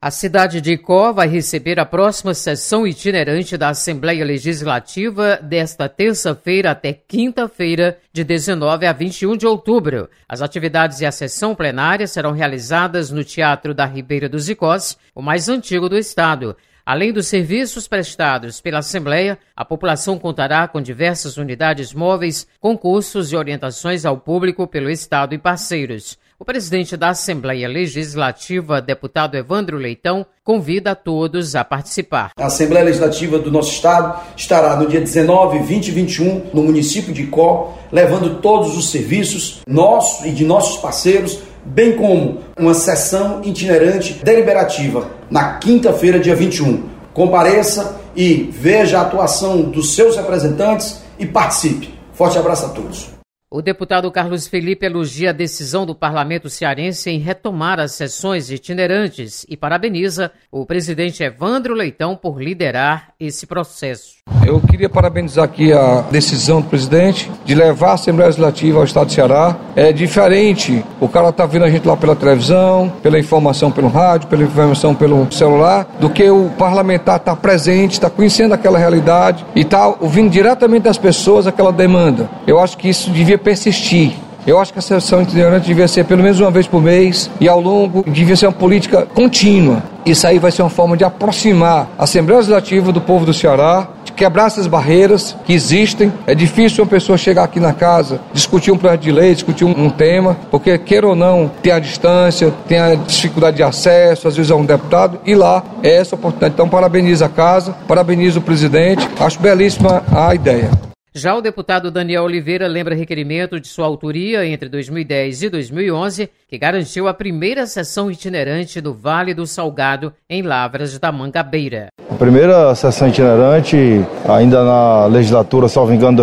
A cidade de Icó vai receber a próxima sessão itinerante da Assembleia Legislativa desta terça-feira até quinta-feira, de 19 a 21 de outubro. As atividades e a sessão plenária serão realizadas no Teatro da Ribeira dos Icós, o mais antigo do estado. Além dos serviços prestados pela Assembleia, a população contará com diversas unidades móveis, concursos e orientações ao público pelo Estado e parceiros. O presidente da Assembleia Legislativa, deputado Evandro Leitão, convida a todos a participar. A Assembleia Legislativa do nosso estado estará no dia 19, 20 e 21 no município de Icó, levando todos os serviços nossos e de nossos parceiros, bem como uma sessão itinerante deliberativa na quinta-feira, dia 21. Compareça e veja a atuação dos seus representantes e participe. Forte abraço a todos. O deputado Carlos Felipe elogia a decisão do parlamento cearense em retomar as sessões itinerantes e parabeniza o presidente Evandro Leitão por liderar esse processo. Eu queria parabenizar aqui a decisão do presidente de levar a Assembleia Legislativa ao estado do Ceará. É diferente, o cara está vendo a gente lá pela televisão, pela informação pelo rádio, pela informação pelo celular, do que o parlamentar estar presente, está conhecendo aquela realidade e está ouvindo diretamente das pessoas aquela demanda. Eu acho que isso devia persistir. Eu acho que a sessão itinerante devia ser pelo menos uma vez por mês e ao longo devia ser uma política contínua. Isso aí vai ser uma forma de aproximar a Assembleia Legislativa do povo do Ceará, de quebrar essas barreiras que existem. É difícil uma pessoa chegar aqui na casa, discutir um projeto de lei, discutir um tema, porque queira ou não, tem a distância, tem a dificuldade de acesso, às vezes a um deputado, e lá é essa oportunidade. Então parabenizo a casa, parabenizo o presidente, acho belíssima a ideia. Já o deputado Daniel Oliveira lembra requerimento de sua autoria entre 2010 e 2011, que garantiu a primeira sessão itinerante do Vale do Salgado, em Lavras da Mangabeira. A primeira sessão itinerante, ainda na legislatura, salvo engano,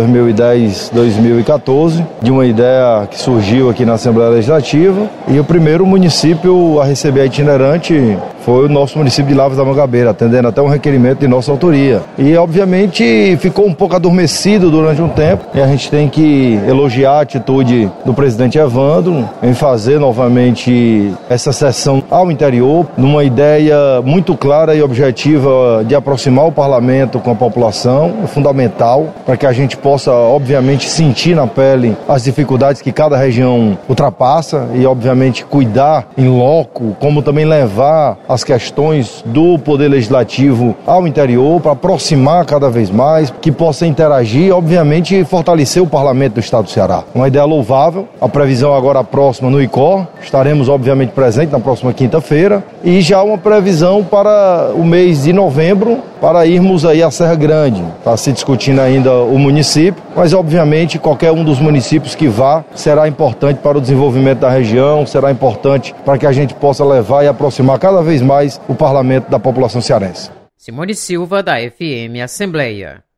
2010-2014, de uma ideia que surgiu aqui na Assembleia Legislativa, e o primeiro município a receber a itinerante foi o nosso município de Lavras da Mangabeira, atendendo até um requerimento de nossa autoria. E, obviamente, ficou um pouco adormecido durante um tempo, e a gente tem que elogiar a atitude do presidente Evandro em fazer novamente essa sessão ao interior, numa ideia muito clara e objetiva de aproximar o parlamento com a população, é fundamental, para que a gente possa, obviamente, sentir na pele as dificuldades que cada região ultrapassa e, obviamente, cuidar em loco, como também levar as questões do Poder Legislativo ao interior, para aproximar cada vez mais, que possa interagir e, obviamente, fortalecer o Parlamento do Estado do Ceará. Uma ideia louvável, a previsão agora próxima no Icó, estaremos, obviamente, presentes na próxima quinta-feira, e já uma previsão para o mês de novembro, para irmos aí à Serra Grande. Está se discutindo ainda o município, mas, obviamente, qualquer um dos municípios que vá será importante para o desenvolvimento da região, será importante para que a gente possa levar e aproximar cada vez mais o parlamento da população cearense. Simone Silva, da FM Assembleia.